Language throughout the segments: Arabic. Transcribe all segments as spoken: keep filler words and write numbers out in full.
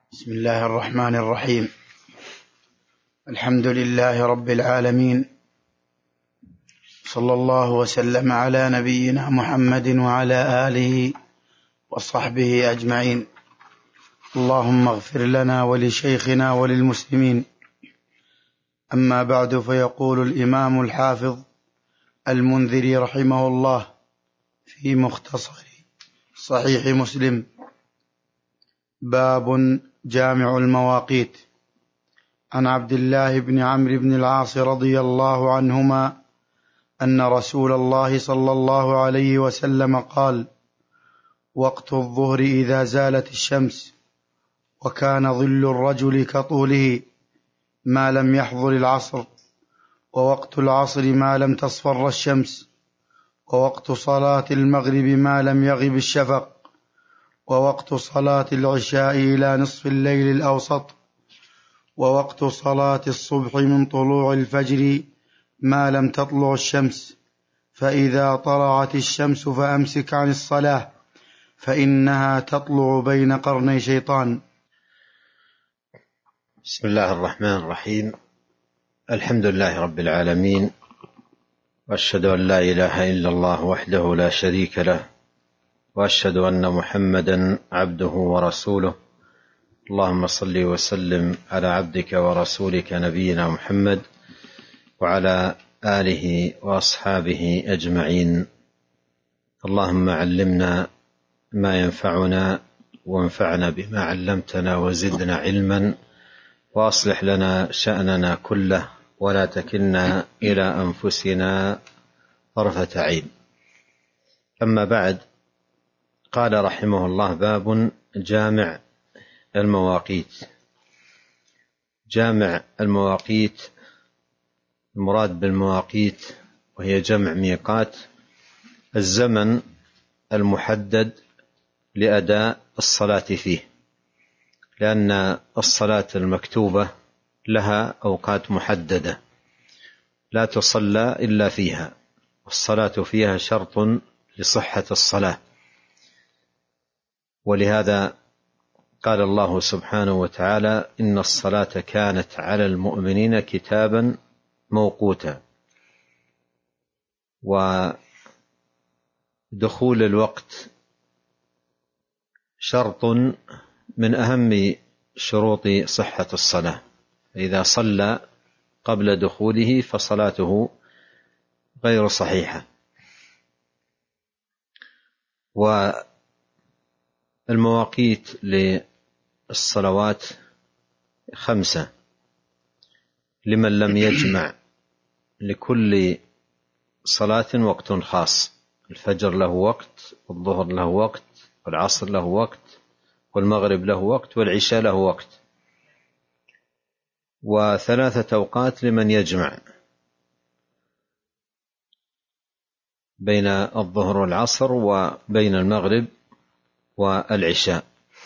بسم الله الرحمن الرحيم. الحمد لله رب العالمين، صلى الله وسلم على نبينا محمد وعلى آله وصحبه أجمعين. اللهم اغفر لنا ولشيخنا وللمسلمين. أما بعد، فيقول الإمام الحافظ المنذري رحمه الله في مختصر صحيح مسلم: باب جامع المواقيت. عن عبد الله بن عمرو بن العاص رضي الله عنهما أن رسول الله صلى الله عليه وسلم قال: وقت الظهر إذا زالت الشمس وكان ظل الرجل كطوله ما لم يحضر العصر، ووقت العصر ما لم تصفر الشمس، ووقت صلاة المغرب ما لم يغب الشفق، ووقت صلاة العشاء إلى نصف الليل الأوسط، ووقت صلاة الصبح من طلوع الفجر ما لم تطلع الشمس، فإذا طلعت الشمس فأمسك عن الصلاة فإنها تطلع بين قرني شيطان. بسم الله الرحمن الرحيم. الحمد لله رب العالمين، وأشهد أن لا إله إلا الله وحده لا شريك له، وأشهد أن محمدا عبده ورسوله. اللهم صل وسلم على عبدك ورسولك نبينا محمد وعلى آله وأصحابه أجمعين. اللهم علمنا ما ينفعنا وانفعنا بما علمتنا وزدنا علما، وأصلح لنا شأننا كله ولا تكلنا إلى أنفسنا طرفة عين. أما بعد، قال رحمه الله: باب جامع المواقيت. جامع المواقيت، المراد بالمواقيت وهي جمع ميقات، الزمن المحدد لأداء الصلاة فيه، لأن الصلاة المكتوبة لها أوقات محددة لا تصلى إلا فيها، والصلاة فيها شرط لصحة الصلاة. ولهذا قال الله سبحانه وتعالى: إن الصلاة كانت على المؤمنين كتابا موقوتا. ودخول الوقت شرط من أهم شروط صحة الصلاة، إذا صلى قبل دخوله فصلاته غير صحيحة. والمواقيت للصلوات خمسة لمن لم يجمع لكل صلاة وقت خاص: الفجر له وقت، والظهر له وقت، والعصر له وقت، والمغرب له وقت، والعشاء له وقت. وثلاثة أوقات لمن يجمع بين الظهر والعصر وبين المغرب والعشاء.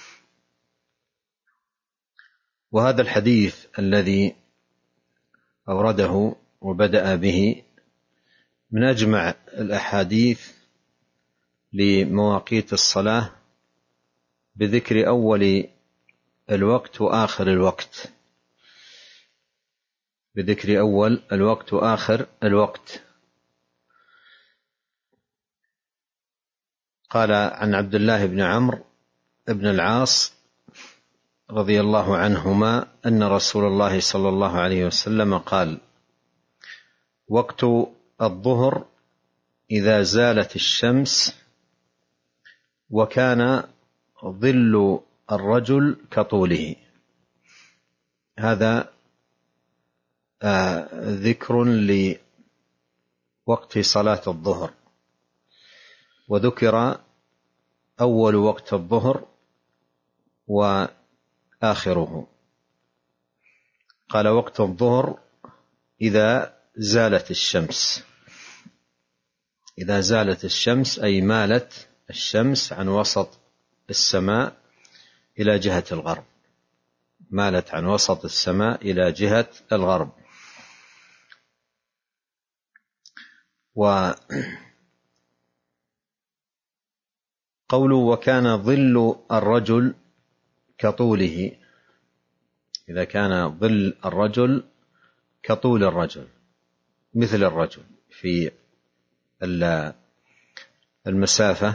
وهذا الحديث الذي أورده وبدأ به من أجمع الأحاديث لمواقيت الصلاة، بذكر أول الوقت وآخر الوقت، بذكر أول الوقت وآخر الوقت. قال عن عبد الله بن عمرو بن العاص رضي الله عنهما أن رسول الله صلى الله عليه وسلم قال: وقت الظهر إذا زالت الشمس وكان ظل الرجل كطوله. هذا آه ذكر لوقت صلاة الظهر، وذكر أول وقت الظهر وآخره. قال: وقت الظهر إذا زالت الشمس. إذا زالت الشمس أي مالت الشمس عن وسط السماء إلى جهة الغرب، مالت عن وسط السماء إلى جهة الغرب. وقوله وكان ظل الرجل كطوله، إذا كان ظل الرجل كطول الرجل مثل الرجل في المسافة،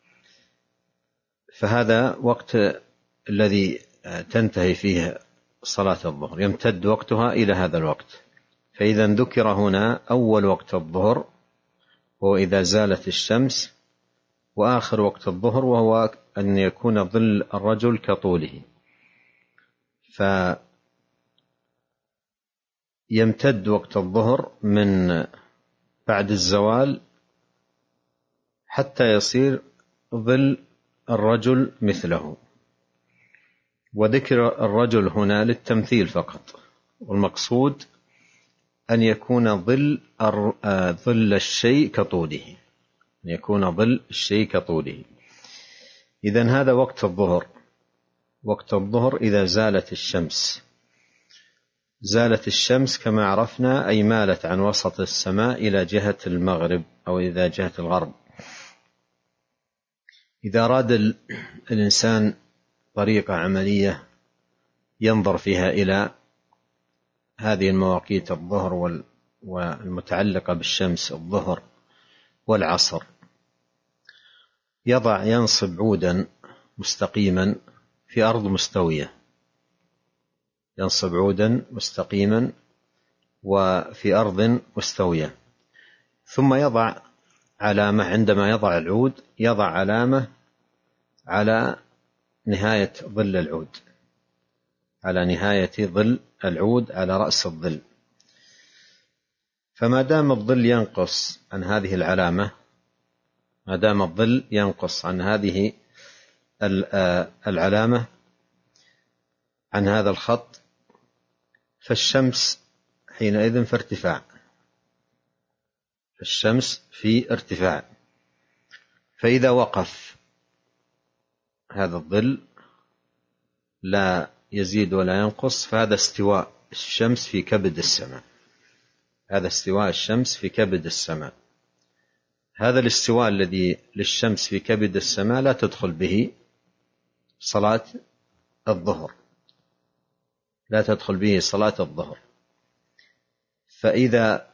فهذا وقت الذي تنتهي فيه صلاة الظهر، يمتد وقتها إلى هذا الوقت. فإذا ذكر هنا أول وقت الظهر وهو إذا زالت الشمس، وآخر وقت الظهر وهو أن يكون ظل الرجل كطوله. فيمتد وقت الظهر من بعد الزوال حتى يصير ظل الرجل مثله. وذكر الرجل هنا للتمثيل فقط، والمقصود أن يكون ظل ظل الشيء كطوله، أن يكون ظل الشيء كطوله. إذن هذا وقت الظهر. وقت الظهر إذا زالت الشمس. زالت الشمس كما عرفنا أي مالت عن وسط السماء إلى جهة المغرب أو إلى جهة الغرب. إذا أراد الإنسان طريقة عملية ينظر فيها إلى هذه المواقيت الظهر والمتعلقة بالشمس الظهر والعصر، يضع ينصب عودا مستقيما في أرض مستوية، ينصب عودا مستقيما وفي أرض مستوية، ثم يضع علامة. عندما يضع العود يضع علامة على نهاية ظل العود، على نهاية ظل العود على رأس الظل. فما دام الظل ينقص عن هذه العلامة، ما دام الظل ينقص عن هذه العلامة، عن هذا الخط، فالشمس حينئذ في ارتفاع، الشمس في ارتفاع. فإذا وقف هذا الظل لا يزيد ولا ينقص، فهذا استواء الشمس في كبد السماء، هذا استواء الشمس في كبد السماء. هذا الاستواء الذي للشمس في كبد السماء لا تدخل به صلاة الظهر، لا تدخل به صلاة الظهر. فإذا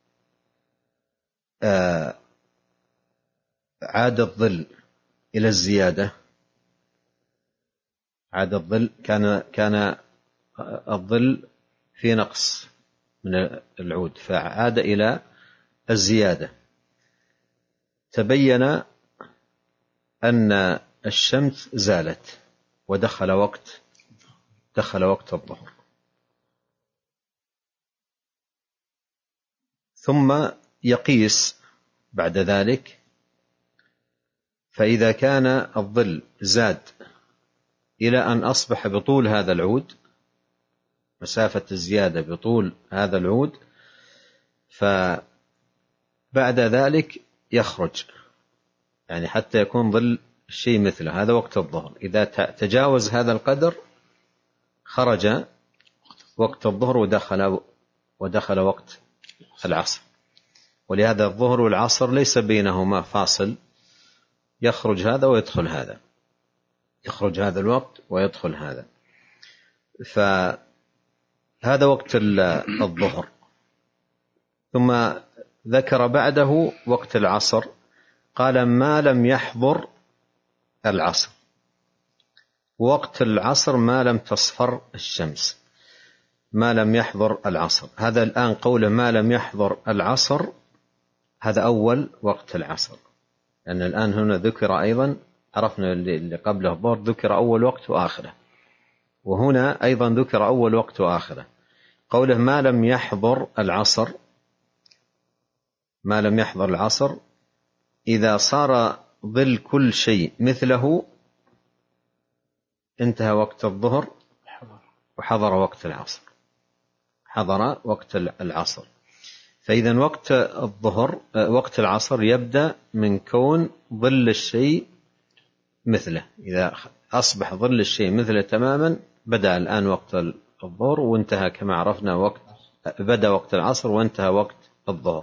عاد الظل إلى الزيادة، عاد الظل كان كان الظل في نقص من العود، فعاد إلى الزيادة، تبين أن الشمس زالت ودخل وقت دخل وقت الظهر. ثم يقيس بعد ذلك، فإذا كان الظل زاد إلى أن أصبح بطول هذا العود، مسافة الزيادة بطول هذا العود، فبعد ذلك يخرج، يعني حتى يكون ظل الشيء مثله، هذا وقت الظهر. إذا تجاوز هذا القدر خرج وقت الظهر ودخل ودخل وقت العصر. ولهذا الظهر والعصر ليس بينهما فاصل، يخرج هذا ويدخل هذا، يخرج هذا الوقت ويدخل هذا. فهذا وقت الظهر. ثم ذكر بعده وقت العصر، قال ما لم يحضر العصر. وقت العصر ما لم تصفر الشمس، ما لم يحضر العصر. هذا الآن قوله ما لم يحضر العصر، هذا أول وقت العصر، لأن الآن هنا ذكر أيضا، عرفنا اللي قبله الظهر ذكر أول وقت وآخره، وهنا أيضا ذكر أول وقت وآخره. قوله ما لم يحضر العصر، ما لم يحضر العصر إذا صار ظل كل شيء مثله انتهى وقت الظهر وحضر وقت العصر، حضر وقت العصر. فإذا وقت الظهر وقت العصر يبدأ من كون ظل الشيء مثله، إذا أصبح ظل الشيء مثله تماما بدأ الآن وقت الظهر، وانتهى كما عرفنا وقت بدأ وقت العصر وانتهى وقت الظهر.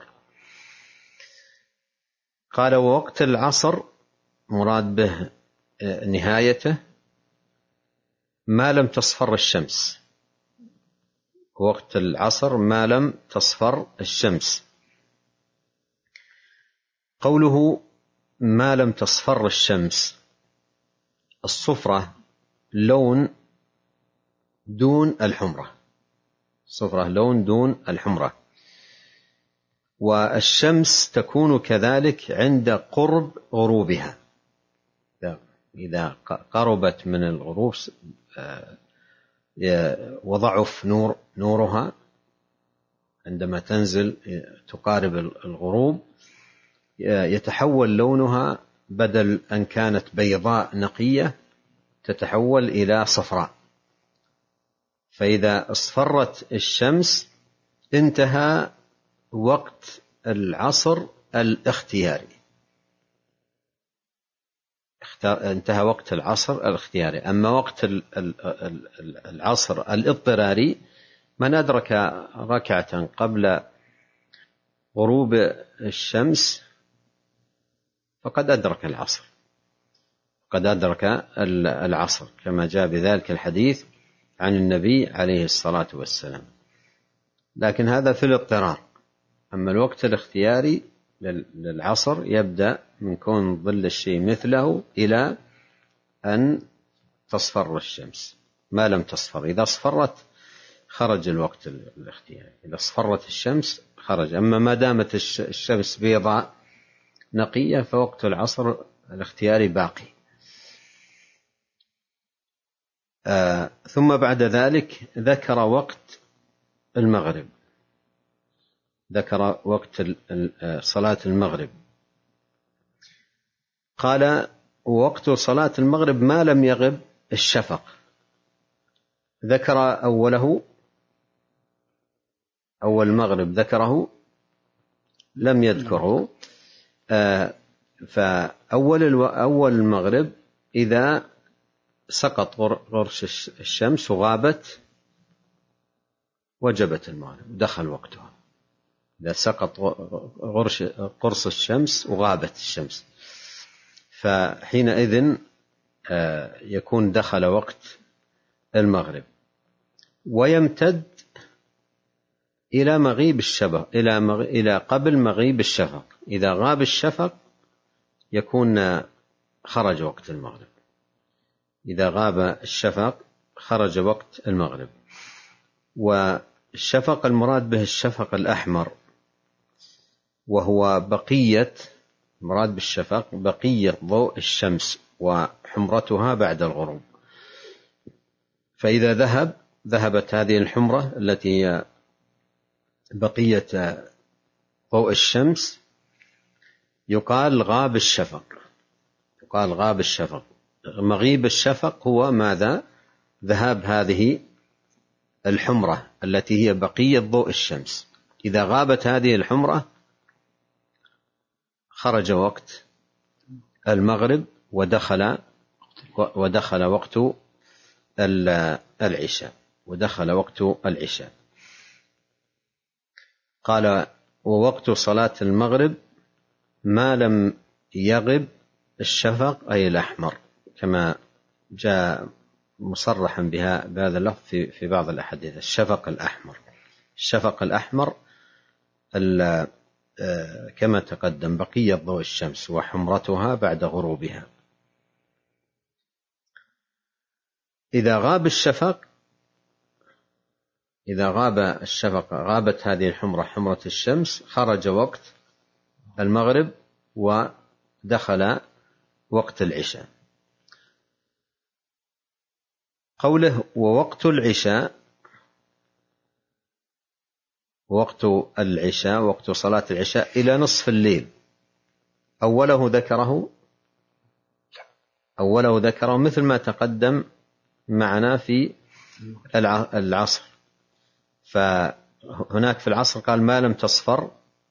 قال ووقت العصر مراد به نهايته ما لم تصفر الشمس، وقت العصر ما لم تصفر الشمس. قوله ما لم تصفر الشمس، الصفرة لون دون الحمرة، الصفرة لون دون الحمرة، والشمس تكون كذلك عند قرب غروبها، إذا قربت من الغروب وضعف نور نورها عندما تنزل تقارب الغروب يتحول لونها، بدل أن كانت بيضاء نقية تتحول إلى صفراء. فإذا اصفرت الشمس انتهى وقت العصر الاختياري، انتهى وقت العصر الاختياري. أما وقت العصر الاضطراري، من أدرك ركعة قبل غروب الشمس فقد أدرك العصر، قد أدرك العصر، كما جاء بذلك الحديث عن النبي عليه الصلاة والسلام. لكن هذا في الاضطرار. أما الوقت الاختياري للعصر يبدأ من كون ظل الشيء مثله إلى أن تصفر الشمس، ما لم تصفر. إذا اصفرت خرج الوقت الاختياري، إذا اصفرت الشمس خرج. أما ما دامت الشمس بيضاء نقية فوقت العصر الاختياري باقي. آه ثم بعد ذلك ذكر وقت المغرب، ذكر وقت صلاة المغرب. قال وقت صلاة المغرب ما لم يغب الشفق. ذكر أوله، أول المغرب ذكره، لم يذكره. آه فأول أول المغرب إذا سقط غرش الشمس وغابت وجبت المغرب، دخل وقتها. إذا سقط غرش قرص الشمس وغابت الشمس فحينئذ يكون دخل وقت المغرب، ويمتد إلى مغيب الشفق، إلى مغ... إلى قبل مغيب الشفق. إذا غاب الشفق يكون خرج وقت المغرب، إذا غاب الشفق خرج وقت المغرب. والشفق المراد به الشفق الأحمر، وهو بقية، مراد بالشفق بقية ضوء الشمس وحمرتها بعد الغروب. فإذا ذهب ذهبت هذه الحمرة التي هي بقية ضوء الشمس، يقال غاب الشفق، يقال غاب الشفق. مغيب الشفق هو ماذا؟ ذهاب هذه الحمرة التي هي بقية ضوء الشمس. إذا غابت هذه الحمرة خرج وقت المغرب ودخل ودخل وقت العشاء، ودخل وقت العشاء. قال ووقت صلاة المغرب ما لم يغب الشفق أي الأحمر، كما جاء مصرحا بها بهذا اللفظ في في بعض الأحاديث، الشفق الأحمر. الشفق الأحمر كما تقدم بقية ضوء الشمس وحمرتها بعد غروبها. إذا غاب الشفق، إذا غاب الشفق، غابت هذه الحمرة، حمرة الشمس، خرج وقت المغرب ودخل وقت العشاء. قوله ووقت العشاء، وقت العشاء وقت صلاة العشاء إلى نصف الليل. أوله ذكره أوله ذكره مثل ما تقدم معنا في العصر. فهناك في العصر قال ما لم تصفر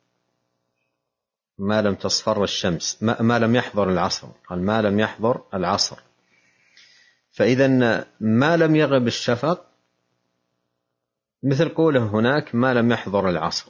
ما لم تصفر الشمس، ما, ما لم يحضر العصر، قال ما لم يحضر العصر. فإذا ما لم يغب الشفق مثل قوله هناك ما لم يحضر العصر.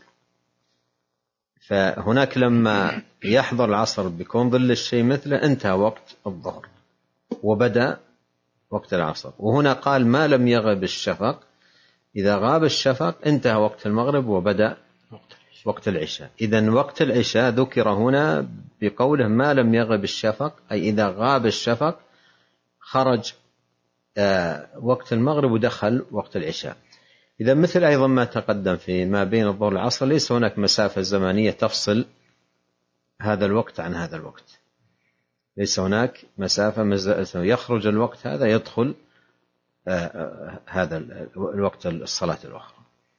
فهناك لما يحضر العصر بيكون ظل الشيء مثله انتهى وقت الظهر وبدأ وقت العصر. وهنا قال ما لم يغب الشفق، إذا غاب الشفق انتهى وقت المغرب وبدأ وقت العشاء. إذن وقت العشاء ذكر هنا بقوله ما لم يغب الشفق، أي إذا غاب الشفق خرج وقت المغرب ودخل وقت العشاء. إذا مثل أيضا ما تقدم في ما بين الظهر والعصر، ليس هناك مسافة زمنية تفصل هذا الوقت عن هذا الوقت، ليس هناك مسافة يخرج الوقت هذا يدخل هذا الوقت الصلاة الأخرى.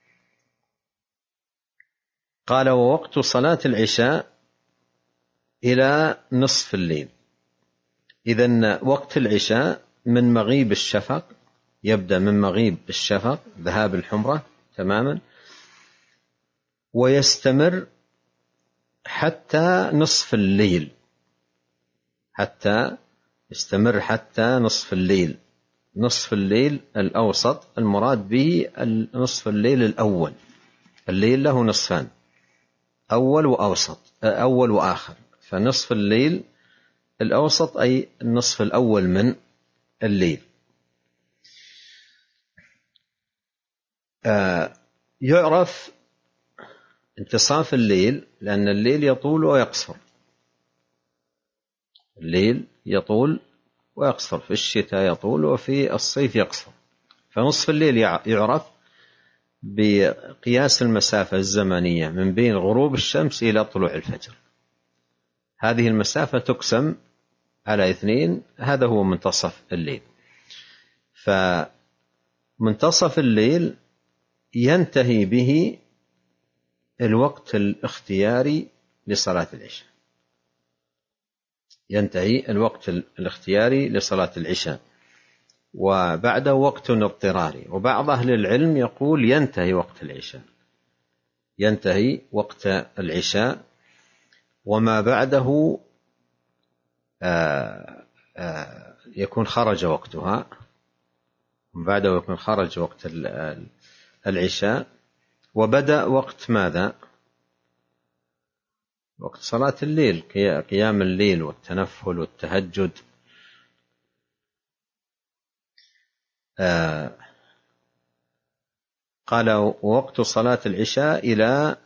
قال ووقت صلاة العشاء إلى نصف الليل. إذن وقت العشاء من مغيب الشفق، يبدأ من مغيب الشفق ذهاب الحمرة تماما، ويستمر حتى نصف الليل، حتى يستمر حتى نصف الليل. نصف الليل الأوسط المراد به نصف الليل الأول. الليل له نصفان، أول وأوسط، أول وآخر، فنصف الليل الأوسط أي النصف الأول من الليل. آه يعرف انتصاف الليل لأن الليل يطول ويقصر، الليل يطول ويقصر، في الشتاء يطول وفي الصيف يقصر. فنصف الليل يعرف بقياس المسافة الزمنية من بين غروب الشمس إلى طلوع الفجر. هذه المسافة تقسم على اثنين، هذا هو منتصف الليل. فمنتصف الليل ينتهي به الوقت الاختياري لصلاة العشاء، ينتهي الوقت الاختياري لصلاة العشاء، وبعده وقت اضطراري. وبعض أهل العلم يقول ينتهي وقت العشاء، ينتهي وقت العشاء وما بعده آآ آآ يكون خرج وقتها، وبعده يكون خرج وقت العشاء وبدأ وقت ماذا؟ وقت صلاة الليل، قيام الليل والتنفل والتهجد. آه قال وقت صلاة العشاء إلى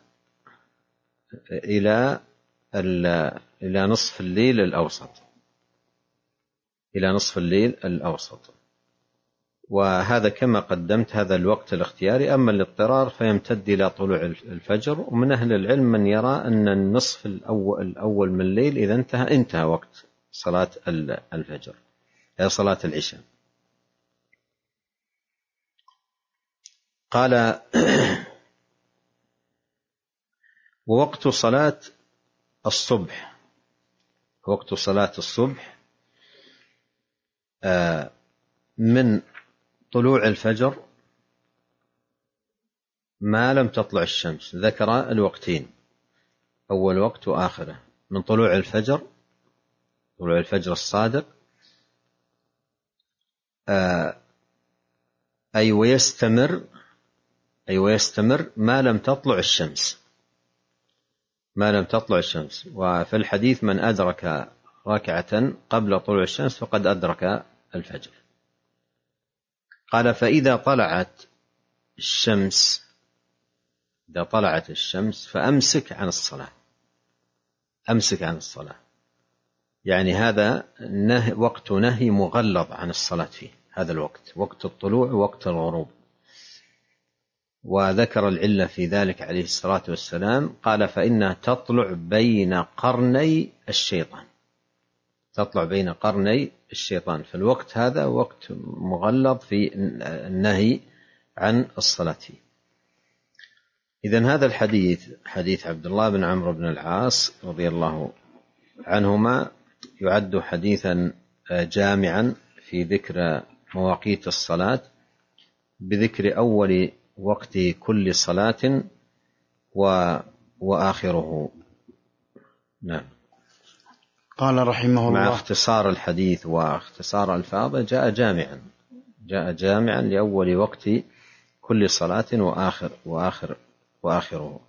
إلى إلى نصف الليل الأوسط، إلى نصف الليل الأوسط. وهذا كما قدمت هذا الوقت الاختياري. أما الاضطرار فيمتد إلى طلوع الفجر. ومن أهل العلم من يرى أن النصف الأول, الأول من الليل إذا انتهى انتهى وقت صلاة الفجر، صلاة العشاء. قال ووقت صلاة الصبح، وقت صلاة الصبح من طلوع الفجر ما لم تطلع الشمس. ذكر الوقتين، أول وقت وآخره. من طلوع الفجر، طلوع الفجر الصادق، أي ويستمر أي ويستمر ما لم تطلع الشمس، ما لم تطلع الشمس. وفي الحديث من أدرك ركعة قبل طلوع الشمس فقد أدرك الفجر. قال فإذا طلعت الشمس، إذا طلعت الشمس فأمسك عن الصلاة، أمسك عن الصلاة، يعني هذا نه وقت نهي مغلظ عن الصلاة فيه، هذا الوقت وقت الطلوع ووقت الغروب. وذكر العلة في ذلك عليه الصلاة والسلام، قال فإنها تطلع بين قرني الشيطان، تطلع بين قرني الشيطان. فالوقت هذا وقت مغلظ في النهي عن الصلاة فيه. إذن هذا الحديث، حديث عبد الله بن عمرو بن العاص رضي الله عنهما، يعد حديثا جامعا في ذكر مواقيت الصلاة، بذكر أول وقت كل صلاة وآخره. نعم. قال رحمه الله مع اختصار الحديث واختصار الفاظه جاء جامعا، جاء جامعا لأول وقت كل صلاة وآخر وآخر وآخره.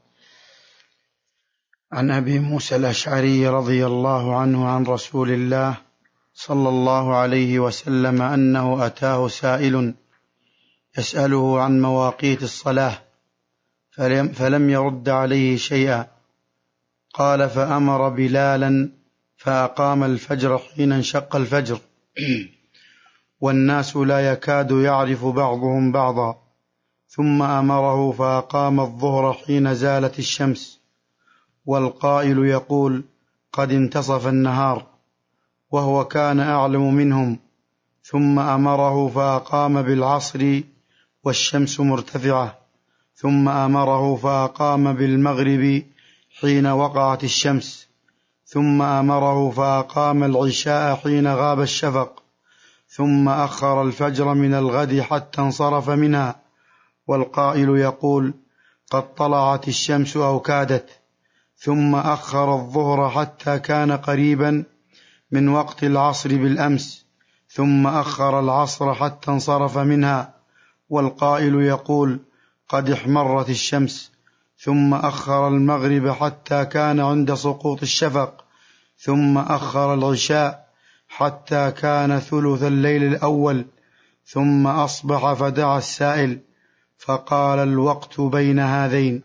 عن أبي موسى الأشعري رضي الله عنه عن رسول الله صلى الله عليه وسلم أنه أتاه سائل يسأله عن مواقيت الصلاة فلم, فلم يرد عليه شيئا. قال: فأمر بلالا فأقام الفجر حين انشق الفجر والناس لا يكاد يعرف بعضهم بعضا، ثم أمره فأقام الظهر حين زالت الشمس والقائل يقول: قد انتصف النهار، وهو كان أعلم منهم. ثم أمره فأقام بالعصر والشمس مرتفعة، ثم أمره فأقام بالمغرب حين وقعت الشمس، ثم أمره فأقام العشاء حين غاب الشفق، ثم أخر الفجر من الغد حتى انصرف منها، والقائل يقول: قد طلعت الشمس أو كادت، ثم أخر الظهر حتى كان قريبا من وقت العصر بالأمس، ثم أخر العصر حتى انصرف منها، والقائل يقول: قد احمرت الشمس، ثم أخر المغرب حتى كان عند سقوط الشفق، ثم أخر العشاء حتى كان ثلث الليل الأول، ثم أصبح فدعا السائل فقال: الوقت بين هذين.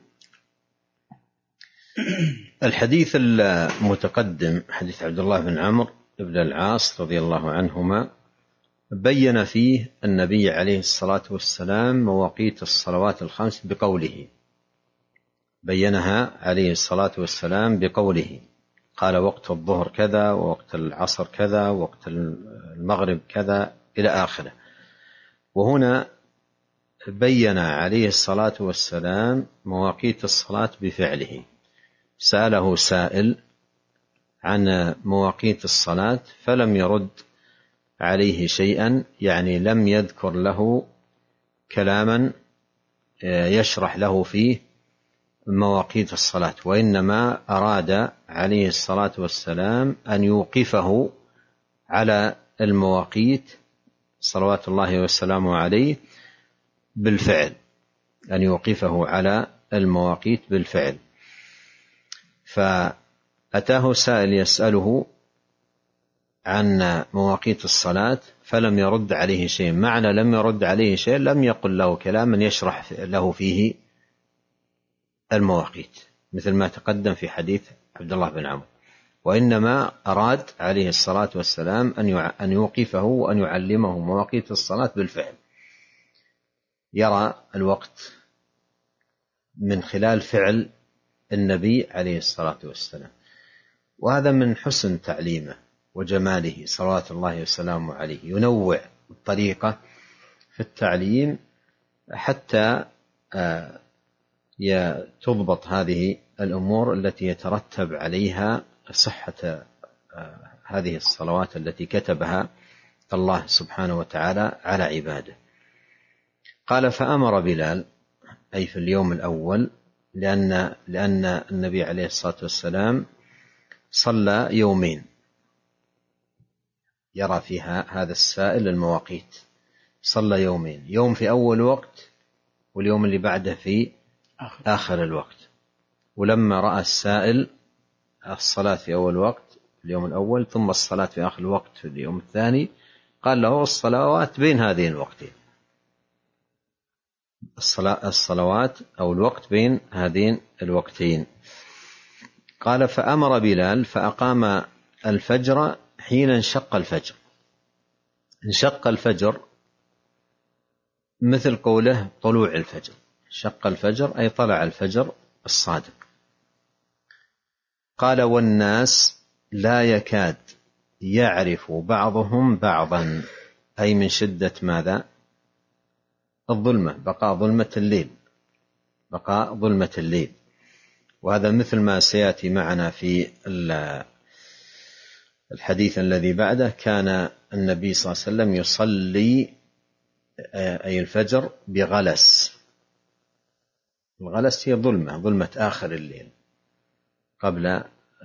الحديث المتقدم حديث عبد الله بن عمرو بن العاص رضي الله عنهما بين فيه النبي عليه الصلاة والسلام مواقيت الصلوات الخمس بقوله، بينها عليه الصلاة والسلام بقوله، قال: وقت الظهر كذا، ووقت العصر كذا، ووقت المغرب كذا، إلى آخره. وهنا بين عليه الصلاة والسلام مواقيت الصلاة بفعله. سأله سائل عن مواقيت الصلاة فلم يرد عليه شيئا، يعني لم يذكر له كلاما يشرح له فيه مواقيت الصلاة، وإنما أراد عليه الصلاة والسلام أن يوقفه على المواقيت صلوات الله وسلامه عليه بالفعل، أن يوقفه على المواقيت بالفعل. فأتاه سائل يسأله عن مواقيت الصلاة فلم يرد عليه شيء. معنى لم يرد عليه شيء لم يقل له كلاما يشرح له فيه المواقيت مثل ما تقدم في حديث عبد الله بن عمرو، وإنما أراد عليه الصلاة والسلام أن يوقفه وأن يعلمه مواقيت الصلاة بالفعل، يرى الوقت من خلال فعل النبي عليه الصلاة والسلام. وهذا من حسن تعليمه وجماله صلوات الله وسلامه عليه، ينوع الطريقة في التعليم حتى تضبط هذه الأمور التي يترتب عليها صحة هذه الصلوات التي كتبها الله سبحانه وتعالى على عباده. قال: فأمر بلال، أي في اليوم الأول، لأن, لأن النبي عليه الصلاة والسلام صلى يومين يرى فيها هذا السائل المواقيت، صلى يومين، يوم في أول وقت واليوم اللي بعده في آخر الوقت. ولما رأى السائل الصلاة في أول وقت في اليوم الأول ثم الصلاة في آخر الوقت في اليوم الثاني، قال له: الصلوات بين هذين الوقتين، الصلوات أو الوقت بين هذين الوقتين. قال: فأمر بلال فأقام الفجر حين انشق الفجر. انشق الفجر مثل قوله طلوع الفجر، شق الفجر أي طلع الفجر الصادق. قال: والناس لا يكاد يعرف بعضهم بعضا، أي من شدة ماذا؟ الظلمة، بقاء ظلمة الليل، بقاء ظلمة الليل. وهذا مثل ما سيأتي معنا في الحديث الذي بعده، كان النبي صلى الله عليه وسلم يصلي أي الفجر بغلس. الغلس هي ظلمة، ظلمة آخر الليل قبل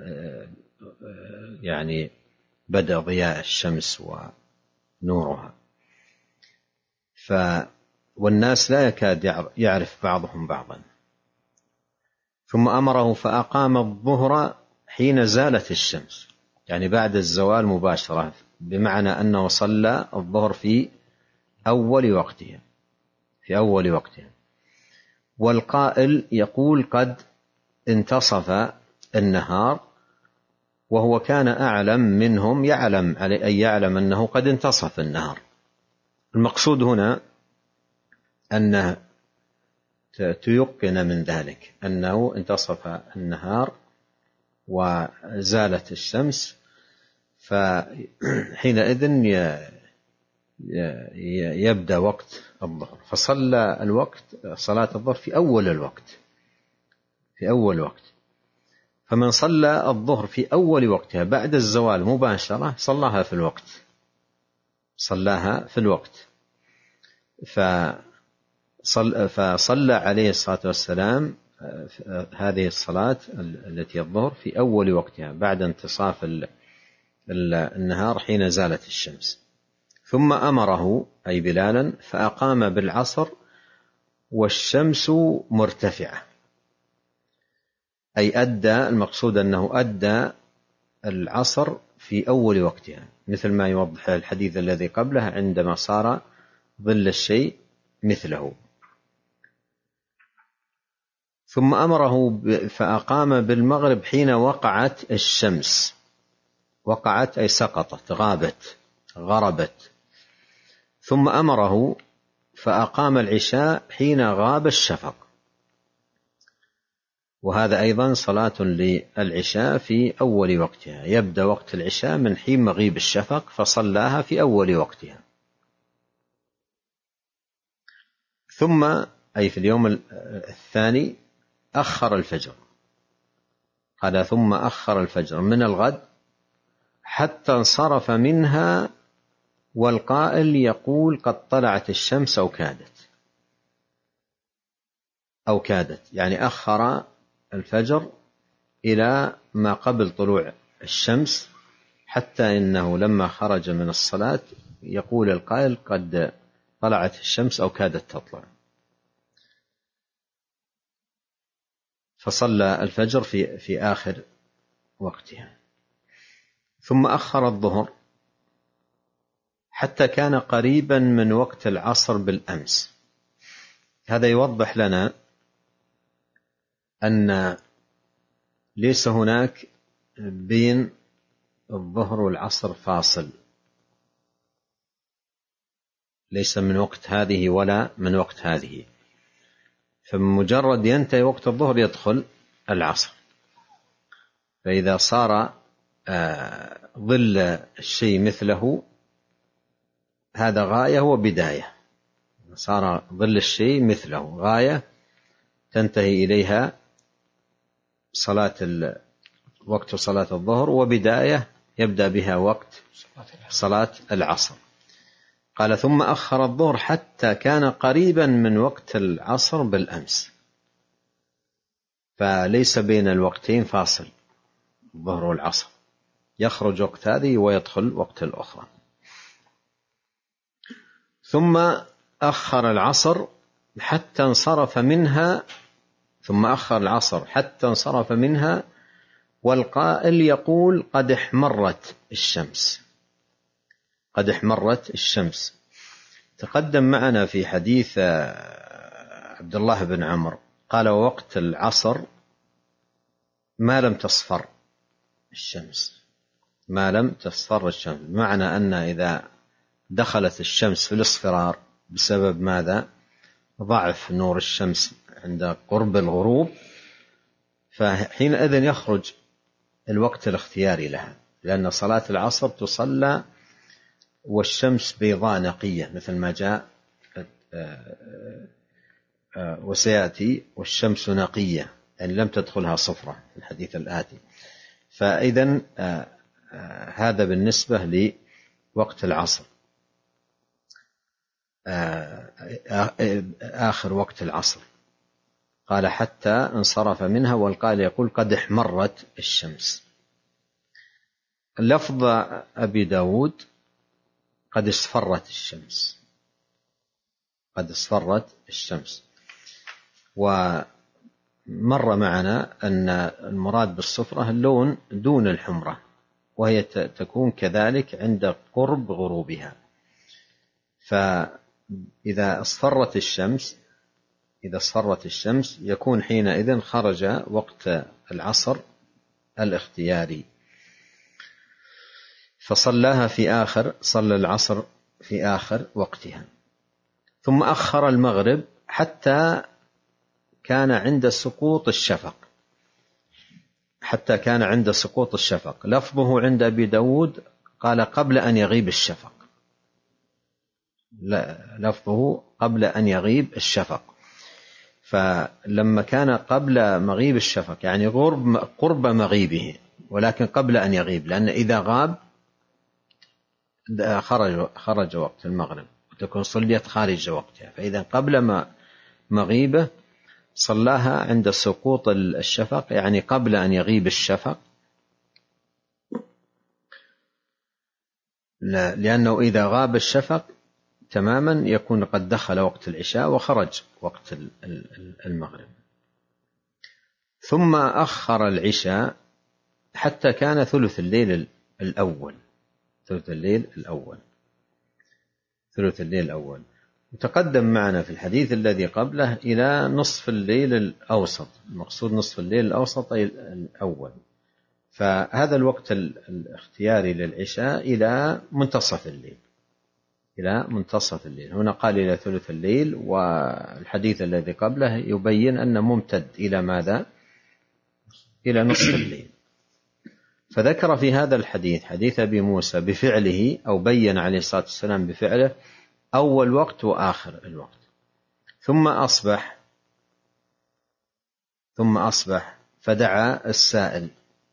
يعني بدء ضياء الشمس ونورها. ف والناس لا يكاد يعرف بعضهم بعضا. ثم أمره فأقام الظهر حين زالت الشمس، يعني بعد الزوال مباشرة، بمعنى أنه صلى الظهر في أول وقتها. في أول وقتها. والقائل يقول قد انتصف النهار، وهو كان أعلم منهم، يعلم أي يعلم أنه قد انتصف النهار. المقصود هنا أنه تيقن من ذلك أنه انتصف النهار وزالت الشمس، فحينئذ يبدأ وقت الظهر. فصلى الوقت صلاة الظهر في أول الوقت في أول وقت فمن صلى الظهر في أول وقتها بعد الزوال مباشرة صلاها في الوقت صلاها في الوقت فصلى, فصلى عليه الصلاة والسلام هذه الصلاة التي الظهر في أول وقتها بعد انتصاف النهار حين زالت الشمس. ثم أمره أي بلالا فأقام بالعصر والشمس مرتفعة، أي أدى، المقصود أنه أدى العصر في أول وقتها، مثل ما يوضح الحديث الذي قبله عندما صار ظل الشيء مثله. ثم أمره فأقام بالمغرب حين وقعت الشمس، وقعت أي سقطت، غابت، غربت. ثم أمره فأقام العشاء حين غاب الشفق، وهذا أيضا صلاة للعشاء في أول وقتها، يبدأ وقت العشاء من حين مغيب الشفق فصلاها في أول وقتها. ثم أي في اليوم الثاني أخر الفجر، قال ثم أخر الفجر من الغد حتى انصرف منها والقائل يقول قد طلعت الشمس أو كادت أو كادت يعني أخر الفجر إلى ما قبل طلوع الشمس، حتى إنه لما خرج من الصلاة يقول القائل قد طلعت الشمس أو كادت تطلع. فصلى الفجر في في آخر وقتها. ثم أخر الظهر حتى كان قريبا من وقت العصر بالأمس. هذا يوضح لنا أن ليس هناك بين الظهر والعصر فاصل، ليس من وقت هذه ولا من وقت هذه، فمجرد ينتهي وقت الظهر يدخل العصر. فإذا صار ظل الشيء مثله هذا غاية وبداية، صار ظل الشيء مثله غاية تنتهي إليها صلاة وقت صلاة الظهر، وبداية يبدأ بها وقت صلاة العصر. قال ثم أخر الظهر حتى كان قريبا من وقت العصر بالأمس، فليس بين الوقتين فاصل الظهر والعصر، يخرج وقت هذه ويدخل وقت الأخرى. ثم أخر العصر حتى انصرف منها ثم أخر العصر حتى انصرف منها والقائل يقول قد احمرت الشمس قد احمرت الشمس. تقدم معنا في حديث عبد الله بن عمرو قال ووقت العصر ما لم تصفر الشمس ما لم تصفر الشمس، بمعنى أن إذا دخلت الشمس في الاصفرار بسبب ماذا؟ ضعف نور الشمس عند قرب الغروب، فحينئذ يخرج الوقت الاختياري لها، لأن صلاة العصر تصلى والشمس بيضاء نقية مثل ما جاء وسيأتي والشمس نقية يعني لم تدخلها صفرة في الحديث الآتي. فإذن هذا بالنسبة لوقت العصر، آخر وقت العصر. قال حتى انصرف منها والقائل يقول قد احمرت الشمس. لفظ أبي داود قد اصفرت الشمس قد اصفرت الشمس. ومر معنا أن المراد بالصفرة اللون دون الحمرة، وهي تكون كذلك عند قرب غروبها. إذا اصفرت الشمس إذا اصفرت الشمس يكون حينئذ خرج وقت العصر الاختياري، فصلاها في آخر صلى العصر في آخر وقتها. ثم أخر المغرب حتى كان عند سقوط الشفق حتى كان عند سقوط الشفق لفظه عند أبي داود قال قبل أن يغيب الشفق، لا لفظه قبل أن يغيب الشفق. فلما كان قبل مغيب الشفق يعني قرب قرب مغيبه، ولكن قبل أن يغيب، لأن إذا غاب خرج خرج وقت المغرب وتكون صليت خارج وقتها، فإذا قبل ما مغيبه صلاها عند سقوط الشفق يعني قبل أن يغيب الشفق، لأنه إذا غاب الشفق تماما يكون قد دخل وقت العشاء وخرج وقت المغرب. ثم أخر العشاء حتى كان ثلث الليل الأول ثلث الليل الأول ثلث الليل الأول وتقدم معنا في الحديث الذي قبله إلى نصف الليل الأوسط، المقصود نصف الليل الأوسط أي الأول. فهذا الوقت الاختياري للعشاء إلى منتصف الليل إلى منتصف الليل هنا قال إلى ثلث الليل، والحديث الذي قبله يبين أن ممتد إلى ماذا؟ إلى نصف الليل. فذكر في هذا الحديث حديث أبي موسى بفعله، أو بين عليه الصلاة والسلام بفعله أول وقت وآخر الوقت. ثم أصبح ثم أصبح فدعا السائل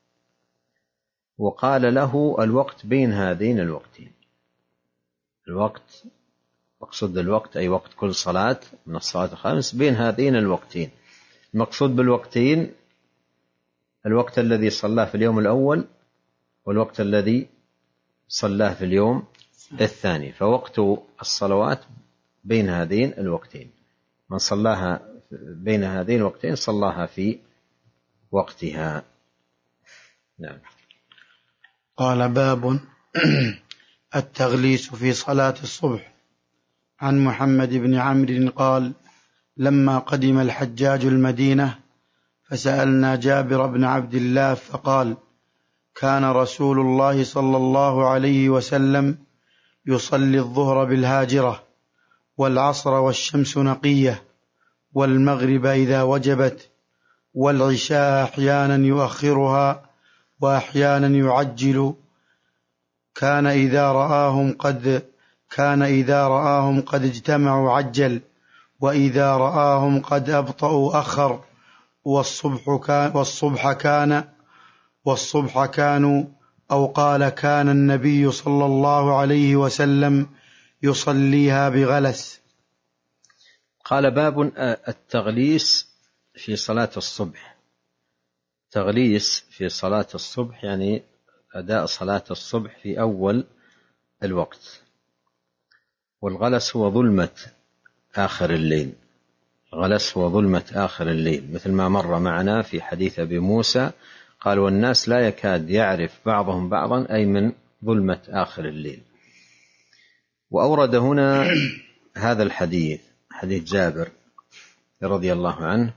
وقال له الوقت بين هذين الوقتين. الوقت مقصود الوقت أي وقت كل صلاة من الصلاة الخمس بين هذين الوقتين. المقصود بالوقتين الوقت الذي صلاه في اليوم الأول والوقت الذي صلاه في اليوم الثاني، فوقت الصلوات بين هذين الوقتين، من صلاها بين هذين الوقتين صلاها في وقتها. نعم. قال باب التغليس في صلاة الصبح. عن محمد بن عمرو قال لما قدم الحجاج المدينة فسألنا جابر بن عبد الله فقال كان رسول الله صلى الله عليه وسلم يصلي الظهر بالهاجرة والعصر والشمس نقية والمغرب إذا وجبت والعشاء أحيانا يؤخرها وأحيانا يعجل، كان إذا رآهم قد كان إذا رآهم قد اجتمعوا عجل وإذا رآهم قد أبطأوا أخر، والصبح كان والصبح كان والصبح كانوا أو قال كان النبي صلى الله عليه وسلم يصليها بغلس. قال باب التغليس في صلاة الصبح. تغليس في صلاة الصبح يعني أداء صلاة الصبح في أول الوقت، والغلس هو ظلمة آخر الليل غلس هو ظلمة آخر الليل، مثل ما مر معنا في حديث أبي موسى قال والناس لا يكاد يعرف بعضهم بعضا أي من ظلمة آخر الليل. وأورد هنا هذا الحديث حديث جابر رضي الله عنه،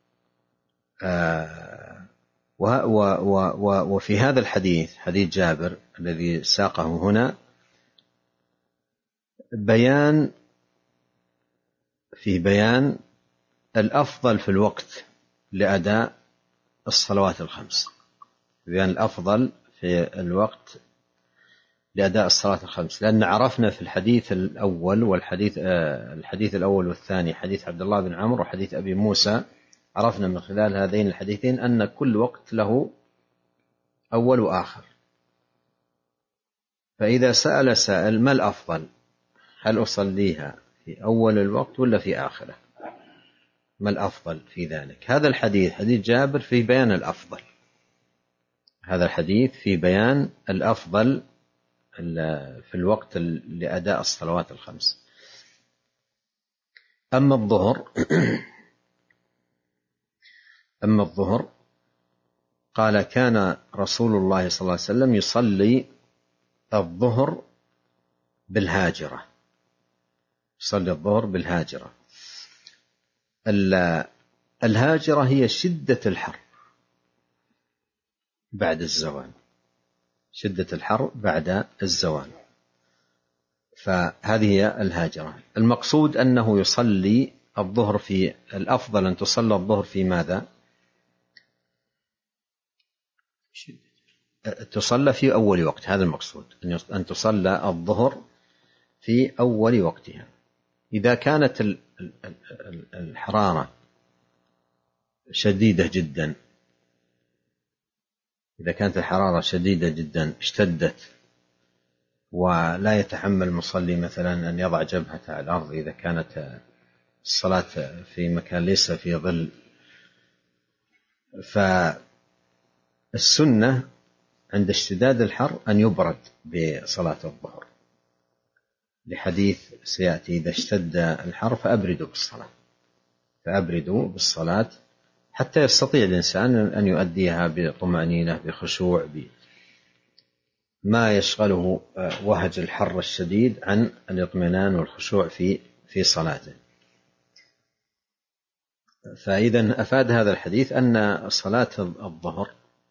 آه وفي هذا الحديث حديث جابر الذي ساقه هنا بيان في بيان الأفضل في الوقت لأداء الصلوات الخمس، بيان الأفضل في الوقت لأداء الصلاة الخمس، لأن عرفنا في الحديث الأول والحديث آه الحديث الأول والثاني حديث عبد الله بن عمرو وحديث أبي موسى، عرفنا من خلال هذين الحديثين أن كل وقت له أول وآخر. فإذا سأل سائل ما الأفضل، هل أصليها في أول الوقت ولا في آخره، ما الأفضل في ذلك؟ هذا الحديث حديث جابر في بيان الأفضل، هذا الحديث في بيان الأفضل في الوقت لأداء الصلوات الخمس. أما الظهر أما الظهر قال كان رسول الله صلى الله عليه وسلم يصلي الظهر بالهاجرة، يصلي الظهر بالهاجرة. الهاجرة هي شدة الحر بعد الزوال، شدة الحر بعد الزوال، فهذه هي الهاجرة. المقصود أنه يصلي الظهر في الأفضل أن تصلى الظهر في ماذا؟ تصلى في أول وقت، هذا المقصود، أن تصلى الظهر في أول وقتها. إذا كانت الحرارة شديدة جدا، إذا كانت الحرارة شديدة جدا اشتدت ولا يتحمل المصلي مثلا أن يضع جبهته على الأرض، إذا كانت الصلاة في مكان ليس في ظل، فالسنة عند اشتداد الحر أن يبرد بصلاة الظهر، لحديث سيأتي: إذا اشتد الحر فأبردوا بالصلاة، فأبردوا بالصلاة حتى يستطيع الإنسان أن يؤديها بطمأنينة بخشوع، ما يشغله وهج الحر الشديد عن الاطمئنان والخشوع في في صلاته. فإذا أفاد هذا الحديث أن صلاة الظهر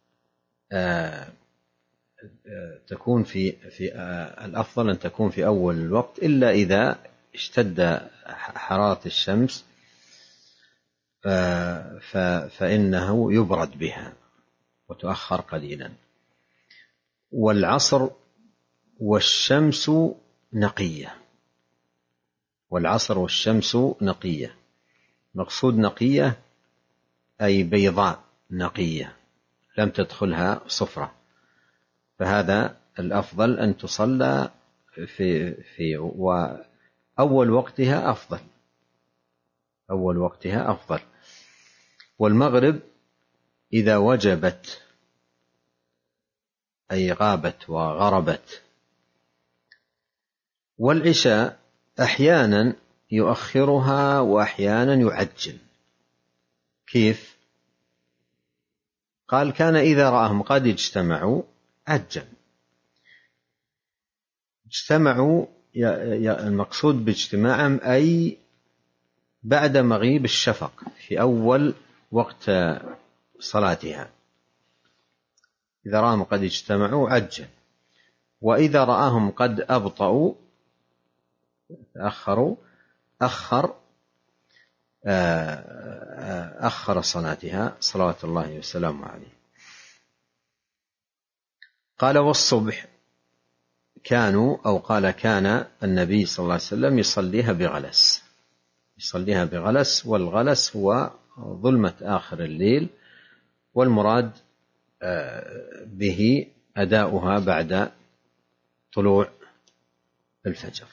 تكون في في الأفضل أن تكون في أول الوقت، إلا إذا اشتد حرارة الشمس فإنه يبرد بها وتؤخر قليلا. والعصر والشمس نقية، والعصر والشمس نقية، مقصود نقية أي بيضاء نقية لم تدخلها صفرة، فهذا الأفضل أن تصلى في في وأول وقتها أفضل، أول وقتها أفضل. والمغرب إذا وجبت أي غابت وغربت. والعشاء أحيانا يؤخرها وأحيانا يعجل. كيف؟ قال: كان إذا رآهم قد اجتمعوا عجل. اجتمعوا، المقصود باجتماعهم أي بعد مغيب الشفق في أول وقت صلاتها. إذا رآهم قد اجتمعوا عجل، وإذا رآهم قد أبطأوا تأخروا أخر أخر صلاتها صلوات الله وسلامه عليه. قال: والصبح كانوا أو قال كان النبي صلى الله عليه وسلم يصليها بغلس، يصليها بغلس، والغلس هو ظلمة آخر الليل، والمراد به أداؤها بعد طلوع الفجر.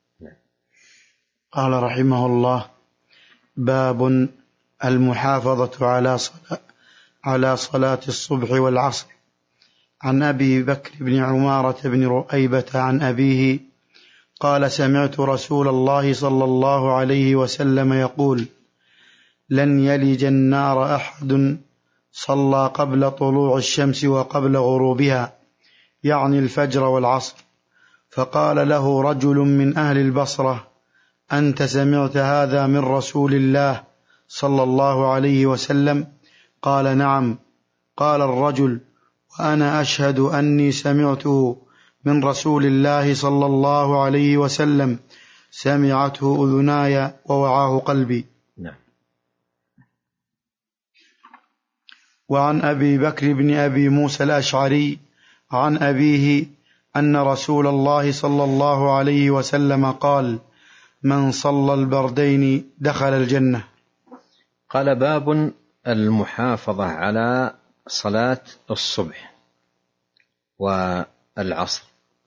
قال رحمه الله: باب المحافظة على صلاة على صلاة الصبح والعصر. عن أبي بكر بن عمارة بن رؤيبة عن أبيه قال: سمعت رسول الله صلى الله عليه وسلم يقول: لن يلج النار أحد صلى قبل طلوع الشمس وقبل غروبها، يعني الفجر والعصر. فقال له رجل من أهل البصرة: أنت سمعت هذا من رسول الله صلى الله عليه وسلم؟ قال: نعم. قال الرجل: وأنا أشهد أني سمعته من رسول الله صلى الله عليه وسلم، سمعته أذناي ووعاه قلبي. نعم. وعن أبي بكر بن أبي موسى الأشعري عن أبيه أن رسول الله صلى الله عليه وسلم قال: من صلى البردين دخل الجنة. قال: باب المحافظة على صلاة الصبح والعصر.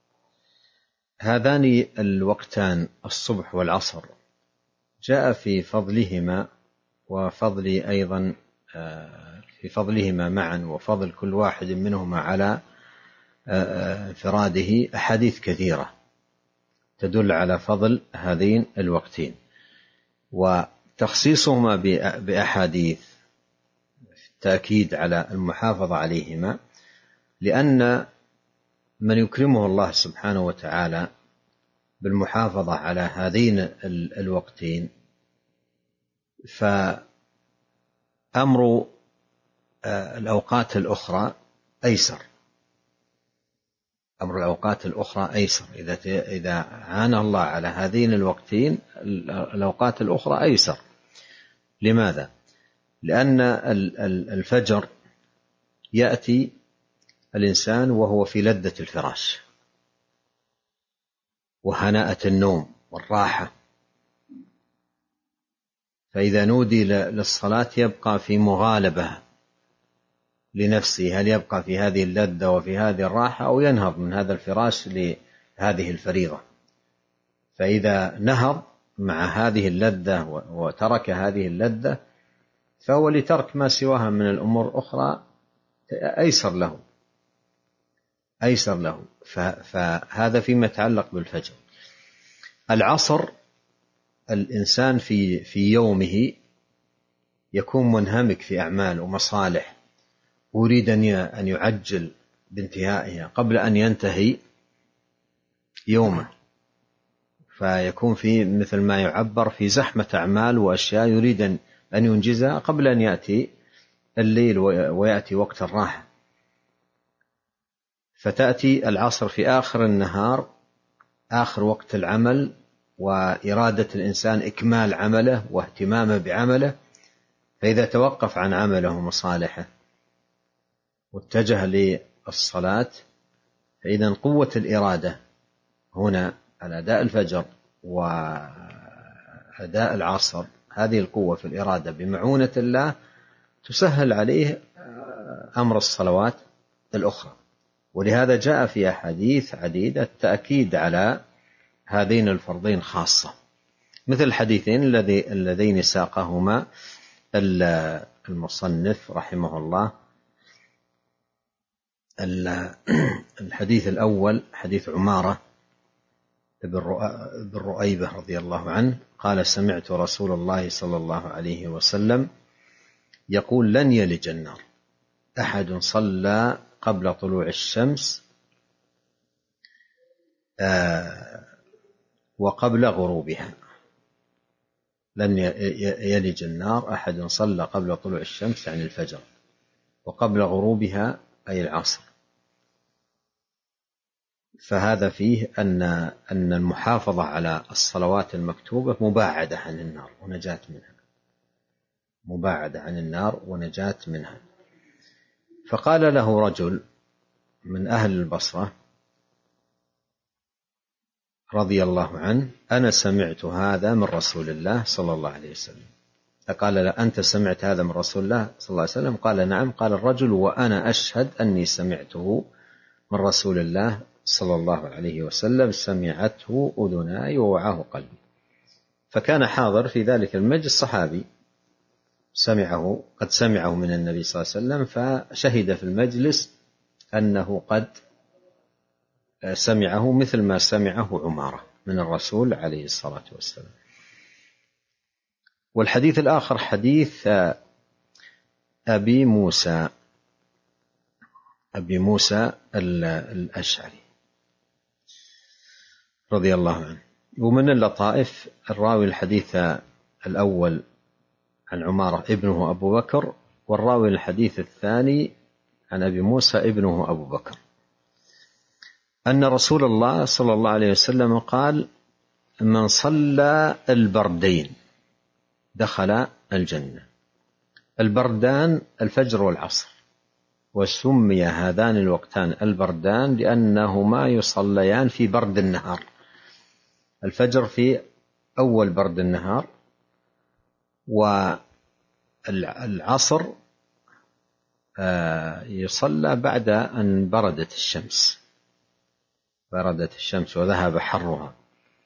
هذان الوقتان الصبح والعصر جاء في فضلهما وفضل أيضا في فضلهما معا وفضل كل واحد منهما على انفراده أحاديث كثيرة تدل على فضل هذين الوقتين، وتخصيصهما بأحاديث التأكيد على المحافظة عليهما، لأن من يكرمه الله سبحانه وتعالى بالمحافظة على هذين الوقتين، فأمر الأوقات الأخرى أيسر. أمر الأوقات الأخرى أيسر إذا إذا عانى الله على هذين الوقتين، الأوقات الأخرى أيسر. لماذا؟ لأن الفجر يأتي الإنسان وهو في لذة الفراش وهناءة النوم والراحة، فإذا نودي للصلاة يبقى في مغالبة لنفسه، هل يبقى في هذه اللذة وفي هذه الراحة أو ينهض من هذا الفراش لهذه الفريضة. فإذا نهض مع هذه اللذة وترك هذه اللذة فهو لترك ما سواها من الأمور الأخرى أيسر له أيسر له فهذا فيما يتعلق بالفجر. العصر الإنسان في في يومه يكون منهمك في أعمال ومصالح، ويريد أن يعجل بانتهائها قبل أن ينتهي يومه، فيكون في مثل ما يعبر في زحمة أعمال وأشياء يريد أن ينجزها قبل أن يأتي الليل ويأتي وقت الراحة. فتأتي العصر في آخر النهار، آخر وقت العمل وإرادة الإنسان إكمال عمله واهتمامه بعمله، فإذا توقف عن عمله ومصالحه واتجه للصلاة، فإذا قوة الإرادة هنا على أداء الفجر وأداء العصر، هذه القوة في الإرادة بمعونة الله تسهل عليه أمر الصلوات الأخرى. ولهذا جاء في أحاديث عديدة التأكيد على هذين الفرضين خاصة، مثل الحديثين اللذين ساقهما المصنف رحمه الله. الحديث الأول حديث عمارة بن رؤيبة رضي الله عنه قال: سمعت رسول الله صلى الله عليه وسلم يقول: لن يلج النار أحد صلى قبل طلوع الشمس وقبل غروبها. لن يلج النار أحد صلى قبل طلوع الشمس يعني الفجر، وقبل غروبها أي العصر. فهذا فيه أن أن المحافظة على الصلوات المكتوبة مباعدة عن النار ونجاة منها، مباعدة عن النار ونجاة منها. فقال له رجل من أهل البصرة رضي الله عنه: أنا سمعت هذا من رسول الله صلى الله عليه وسلم. فقال له: أنت سمعت هذا من رسول الله صلى الله عليه وسلم؟ قال: نعم. قال الرجل: وأنا أشهد أني سمعته من رسول الله صلى الله عليه وسلم، سمعته أذناي ووعاه قلبي. فكان حاضر في ذلك المجلس صحابي سمعه قد سمعه من النبي صلى الله عليه وسلم، فشهد في المجلس أنه قد سمعه مثل ما سمعه عمارة من الرسول عليه الصلاة والسلام. والحديث الآخر حديث أبي موسى أبي موسى الأشعري رضي الله عنه. ومن اللطائف الراوي الحديث الأول عن عمارة ابنه أبو بكر، والراوي الحديث الثاني عن أبي موسى ابنه أبو بكر، أن رسول الله صلى الله عليه وسلم قال: من صلى البردين دخل الجنة. البردان الفجر والعصر، وسمي هذان الوقتان البردان لأنهما يصليان في برد النهار، الفجر في أول برد النهار، والعصر يصلى بعد أن بردت الشمس بردت الشمس وذهب حرها.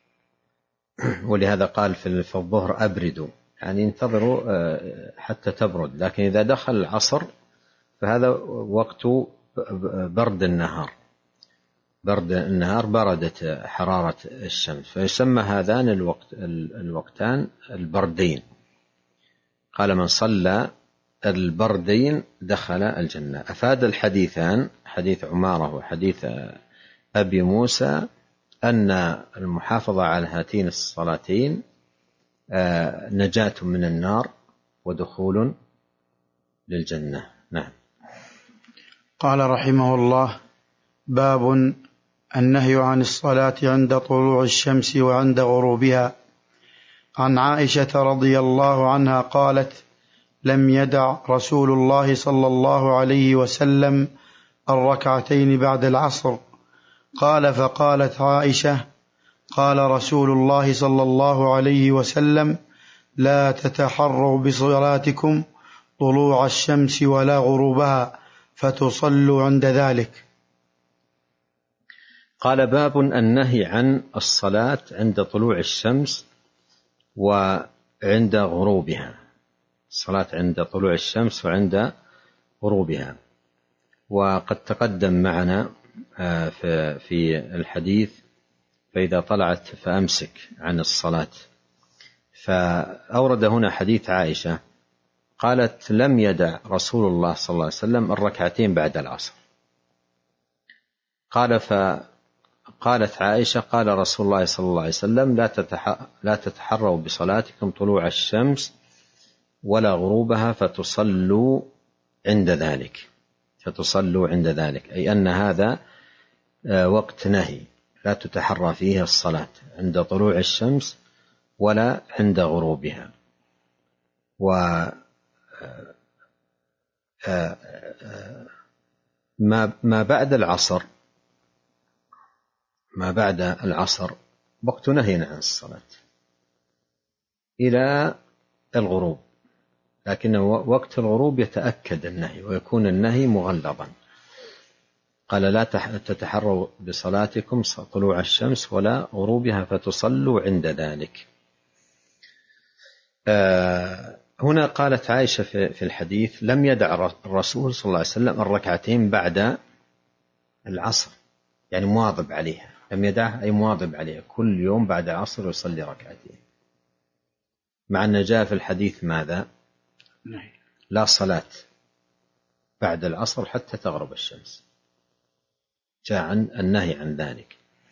ولهذا قال في الظهر أبردوا، يعني انتظروا حتى تبرد. لكن إذا دخل العصر فهذا وقت برد النهار، برد النهار بردت حرارة الشمس، فيسمى هذان الوقت الوقتان البردين. قال: من صلى البردين دخل الجنة. أفاد الحديثان، حديث عمارة وحديث أبي موسى، أن المحافظة على هاتين الصلاتين نجاة من النار ودخول للجنة. نعم. قال رحمه الله: باب النهي عن الصلاة عند طلوع الشمس وعند غروبها. عن عائشة رضي الله عنها قالت: لم يدع رسول الله صلى الله عليه وسلم الركعتين بعد العصر. قال: فقالت عائشة: قال رسول الله صلى الله عليه وسلم: لا تتحروا بصلاتكم طلوع الشمس ولا غروبها فتصلوا عند ذلك. قال: باب النهي عن الصلاة عند طلوع الشمس وعند غروبها. الصلاة عند طلوع الشمس وعند غروبها. وقد تقدم معنا في الحديث: فإذا طلعت فأمسك عن الصلاة. فأورد هنا حديث عائشة قالت: لم يدع رسول الله صلى الله عليه وسلم الركعتين بعد العصر. قال فقالت عائشة: قال رسول الله صلى الله عليه وسلم: لا لا تتحروا بصلاتكم طلوع الشمس ولا غروبها فتصلوا عند ذلك. فتصلوا عند ذلك أي أن هذا وقت نهي لا تتحرى فيه الصلاة عند طلوع الشمس ولا عند غروبها. و ما بعد العصر ما بعد العصر وقت نهي عن الصلاة إلى الغروب، لكن وقت الغروب يتأكد النهي ويكون النهي مغلظا. قال: لا تتحروا بصلاتكم طلوع الشمس ولا غروبها فتصلوا عند ذلك. هنا قالت عائشة في الحديث: لم يدع الرسول صلى الله عليه وسلم الركعتين بعد العصر، يعني مواظب عليها. لم يدعها أي مواظب عليها، كل يوم بعد العصر يصلي ركعتين. مع أن جاء في الحديث ماذا؟ لا صلاة بعد العصر حتى تغرب الشمس، جاء عن النهي عن ذلك.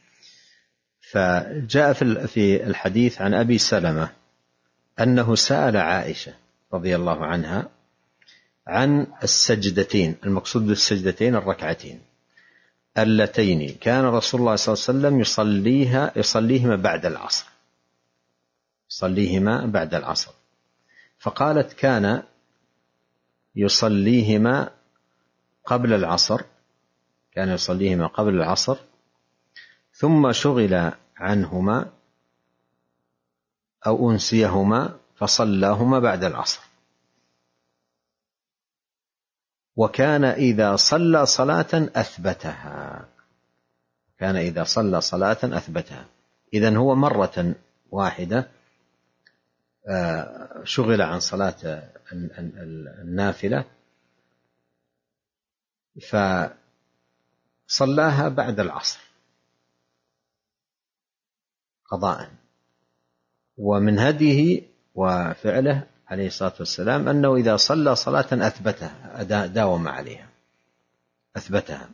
فجاء في الحديث عن أبي سلمة أنه سأل عائشة رضي الله عنها عن السجدتين، المقصود بالسجدتين الركعتين اللتين كان رسول الله صلى الله عليه وسلم يصليها يصليهما بعد العصر يصليهما بعد العصر. فقالت: كان يصليهما قبل العصر كان يصليهما قبل العصر ثم شغل عنهما أو أنسيهما فصلاهما بعد العصر. وكان إذا صلى صلاة أثبتها كان إذا صلى صلاة أثبتها إذن هو مرة واحدة شغل عن صلاة النافلة فصلاها بعد العصر قضاء. ومن هديه وفعله عليه الصلاة والسلام أنه إذا صلى صلاة أثبتها داوم عليها أثبتها.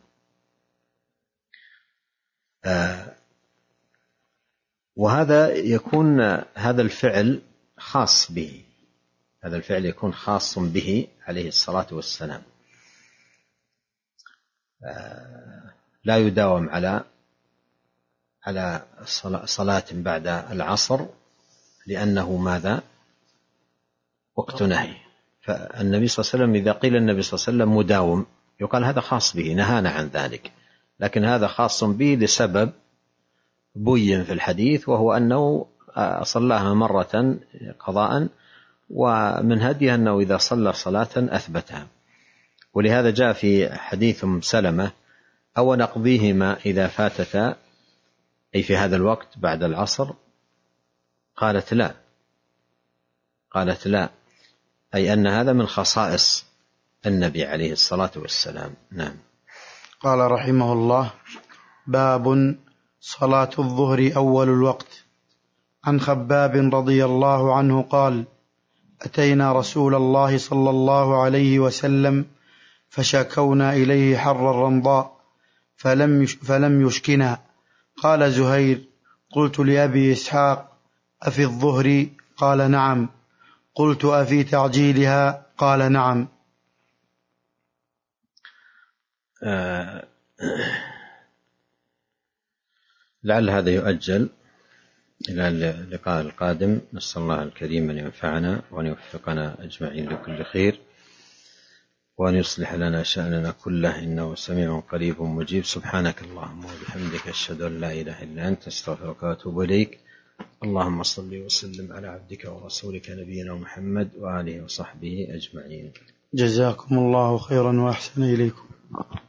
آه وهذا يكون هذا الفعل خاص به هذا الفعل يكون خاص به عليه الصلاة والسلام. آه لا يداوم على على صلاة بعد العصر لأنه ماذا؟ وقت نهي. فالنبي صلى الله عليه وسلم إذا قيل النبي صلى الله عليه وسلم مداوم يقال هذا خاص به، نهانا عن ذلك، لكن هذا خاص به لسبب بين في الحديث، وهو أنه صلاها مرة قضاء، ومن هديه أنه إذا صلى صلاة أثبتها. ولهذا جاء في حديث أم سلمة: أو نقضيهما إذا فاتتا، أي في هذا الوقت بعد العصر؟ قالت لا قالت لا أي أن هذا من خصائص النبي عليه الصلاة والسلام. نعم. قال رحمه الله: باب صلاة الظهر أول الوقت. عن خباب رضي الله عنه قال: أتينا رسول الله صلى الله عليه وسلم فشكونا إليه حر الرمضاء فلم فلم يشكنا، قال زهير: قلت لأبي إسحاق: أفي الظهر؟ قال: نعم. قلت: أفي تعجيلها؟ قال: نعم. آه لعل هذا يؤجل إلى اللقاء القادم. نسأل الله الكريم أن ينفعنا وأن يوفقنا أجمعين لكل خير، وأن يصلح لنا شأننا كله، إنه سميع قريب مجيب. سبحانك اللهم وبحمدك، أشهد أن لا إله إلا أنت، أستغفرك وأتوب إليك. اللهم صل وسلم على عبدك ورسولك نبينا محمد وآله وصحبه أجمعين. جزاكم الله خيرا وأحسن إليكم.